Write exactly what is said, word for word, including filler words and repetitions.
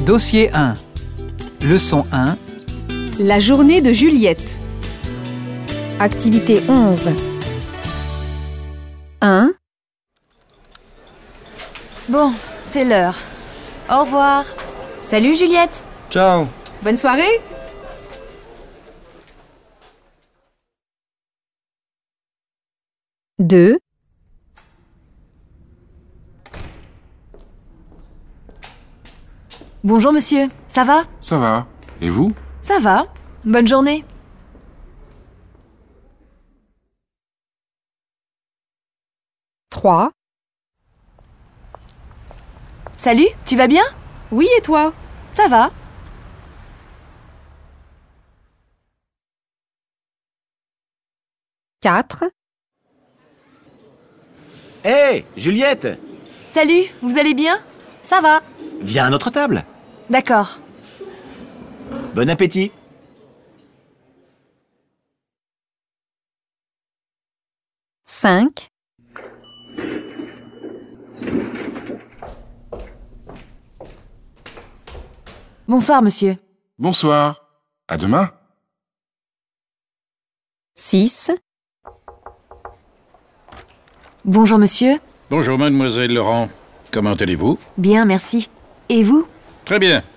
Dossier un. Leçon un. La journée de Juliette. Activité onze. un. Bon, c'est l'heure. Au revoir. Salut Juliette. Ciao. Bonne soirée. deux. Bonjour monsieur, ça va? Ça va. Et vous? Ça va. Bonne journée. trois. Salut, tu vas bien? Oui, et toi? Ça va. quatre. Hé, hey, Juliette! Salut, vous allez bien? Ça va. Viens à notre table. D'accord. Bon appétit. cinq. Bonsoir monsieur. Bonsoir. À demain. six. Bonjour monsieur. Bonjour mademoiselle Laurent. Comment allez-vous? Bien, merci. Et vous? Très bien.